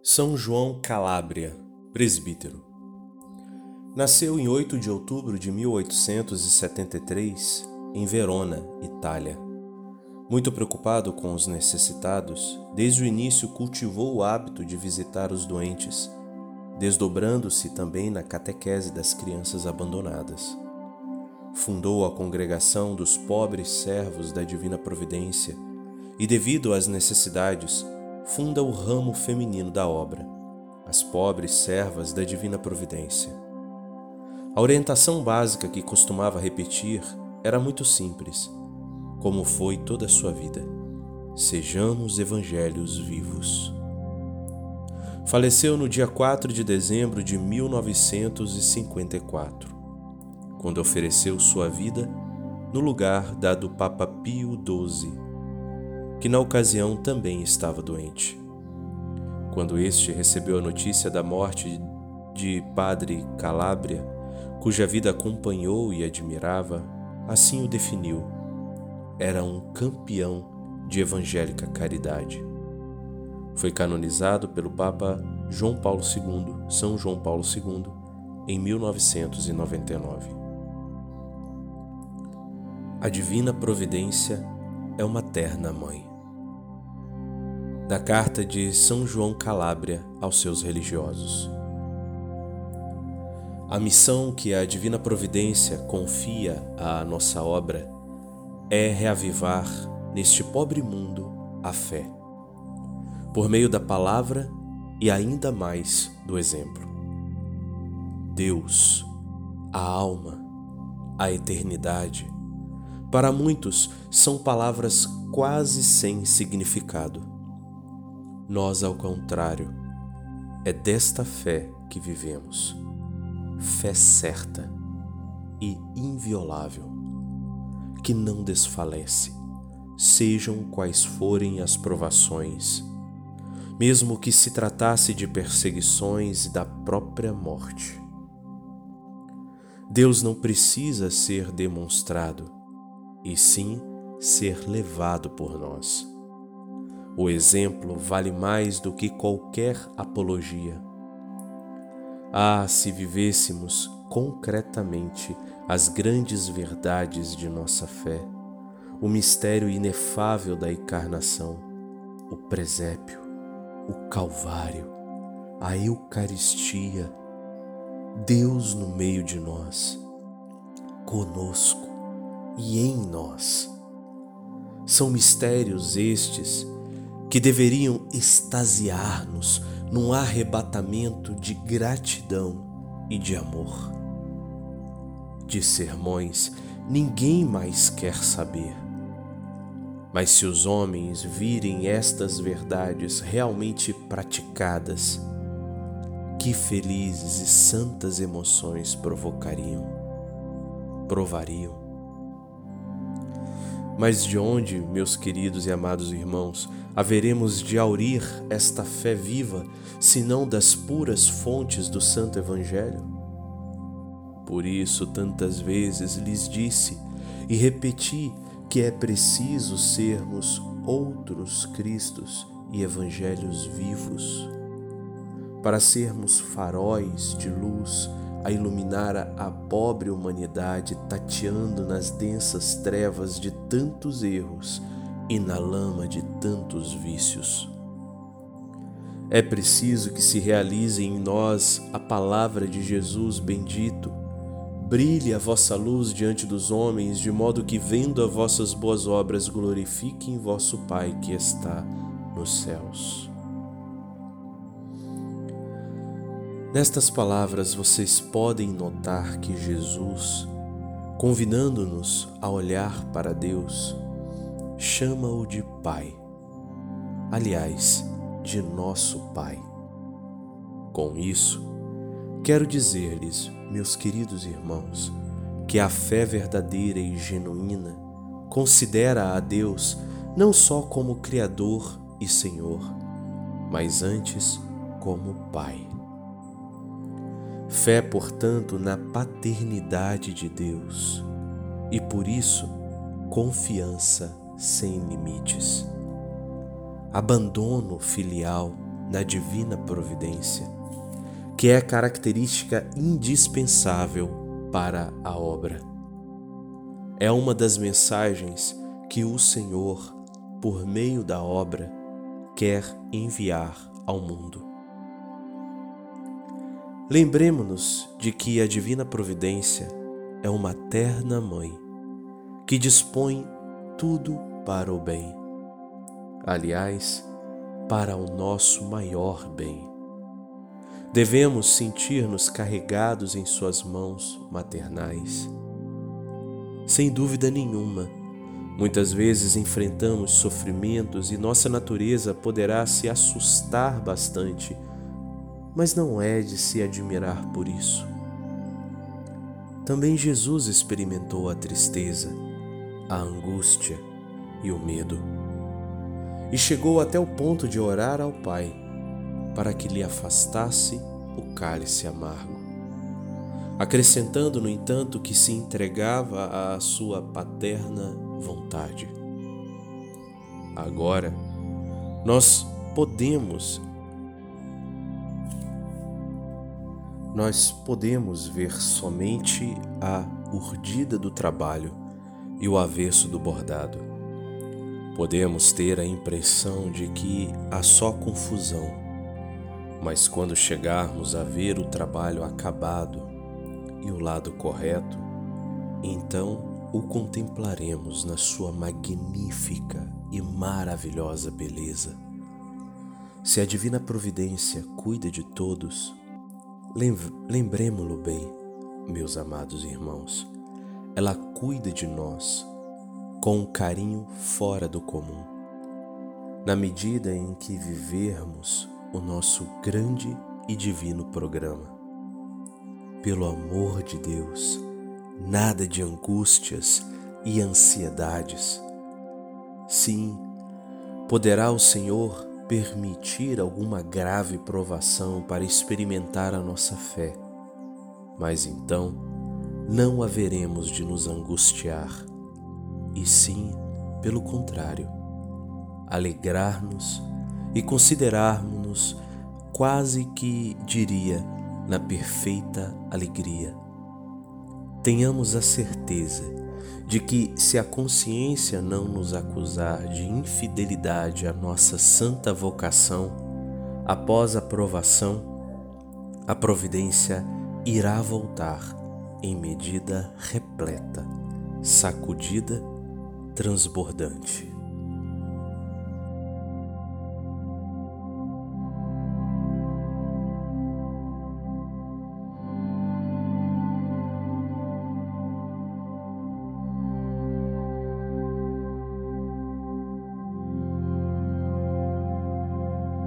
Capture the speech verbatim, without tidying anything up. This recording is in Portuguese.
São João Calabria, presbítero. Nasceu em oito de outubro de mil oitocentos e setenta e três, em Verona, Itália. Muito preocupado com os necessitados, desde o início cultivou o hábito de visitar os doentes, desdobrando-se também na catequese das crianças abandonadas. Fundou a Congregação dos Pobres Servos da Divina Providência e, devido às necessidades, funda o ramo feminino da obra, as Pobres Servas da Divina Providência. A orientação básica que costumava repetir era muito simples, como foi toda a sua vida: sejamos evangelhos vivos. Faleceu no dia quatro de dezembro de mil novecentos e cinquenta e quatro, quando ofereceu sua vida no lugar da do Papa Pio doze, que na ocasião também estava doente. Quando este recebeu a notícia da morte de Padre Calabria, cuja vida acompanhou e admirava, assim o definiu: era um campeão de evangélica caridade. Foi canonizado pelo Papa João Paulo segundo, São João Paulo segundo, em mil novecentos e noventa e nove. A Divina Providência é uma terna mãe. Da carta de São João Calabria aos seus religiosos. A missão que a Divina Providência confia à nossa obra é reavivar neste pobre mundo a fé, por meio da palavra e ainda mais do exemplo. Deus, a alma, a eternidade, para muitos são palavras quase sem significado. Nós, ao contrário, é desta fé que vivemos, fé certa e inviolável, que não desfalece, sejam quais forem as provações, mesmo que se tratasse de perseguições e da própria morte. Deus não precisa ser demonstrado, e sim ser levado por nós. O exemplo vale mais do que qualquer apologia. Ah, se vivêssemos concretamente as grandes verdades de nossa fé, o mistério inefável da encarnação, o presépio, o Calvário, a Eucaristia, Deus no meio de nós, conosco e em nós. São mistérios estes que deveriam extasiar-nos num arrebatamento de gratidão e de amor. De sermões ninguém mais quer saber. Mas se os homens virem estas verdades realmente praticadas, que felizes e santas emoções provocariam, provariam. Mas de onde, meus queridos e amados irmãos, haveremos de aurir esta fé viva, senão das puras fontes do Santo Evangelho? Por isso, tantas vezes lhes disse e repeti que é preciso sermos outros Cristos e Evangelhos vivos, para sermos faróis de luz a iluminar a pobre humanidade tateando nas densas trevas de tantos erros e na lama de tantos vícios. É preciso que se realize em nós a palavra de Jesus bendito: brilhe a vossa luz diante dos homens, de modo que, vendo as vossas boas obras, glorifiquem vosso Pai que está nos céus. Nestas palavras vocês podem notar que Jesus, convidando-nos a olhar para Deus, chama-o de Pai, aliás, de nosso Pai. Com isso, quero dizer-lhes, meus queridos irmãos, que a fé verdadeira e genuína considera a Deus não só como Criador e Senhor, mas antes como Pai. Fé, portanto, na paternidade de Deus e, por isso, confiança sem limites. Abandono filial da divina providência, que é característica indispensável para a obra. É uma das mensagens que o Senhor, por meio da obra, quer enviar ao mundo. Lembremo-nos de que a divina providência é uma terna mãe que dispõe tudo para o bem. Aliás, para o nosso maior bem. Devemos sentir-nos carregados em suas mãos maternais. Sem dúvida nenhuma, muitas vezes enfrentamos sofrimentos e nossa natureza poderá se assustar bastante, mas não é de se admirar por isso. Também Jesus experimentou a tristeza, a angústia e o medo, e chegou até o ponto de orar ao Pai para que lhe afastasse o cálice amargo, acrescentando, no entanto, que se entregava à sua paterna vontade. Agora, nós podemos nós podemos ver somente a urdida do trabalho e o avesso do bordado. Podemos ter a impressão de que há só confusão, mas quando chegarmos a ver o trabalho acabado e o lado correto, então o contemplaremos na sua magnífica e maravilhosa beleza. Se a divina providência cuida de todos, lembremo-lo bem, meus amados irmãos, ela cuida de nós com um carinho fora do comum, na medida em que vivermos o nosso grande e divino programa. Pelo amor de Deus, nada de angústias e ansiedades. Sim, poderá o Senhor permitir alguma grave provação para experimentar a nossa fé, mas então não haveremos de nos angustiar, e sim, pelo contrário, alegrar-nos e considerarmos-nos quase que, diria, na perfeita alegria. Tenhamos a certeza de que, se a consciência não nos acusar de infidelidade à nossa santa vocação, após a provação, a providência irá voltar em medida repleta, sacudida, transbordante.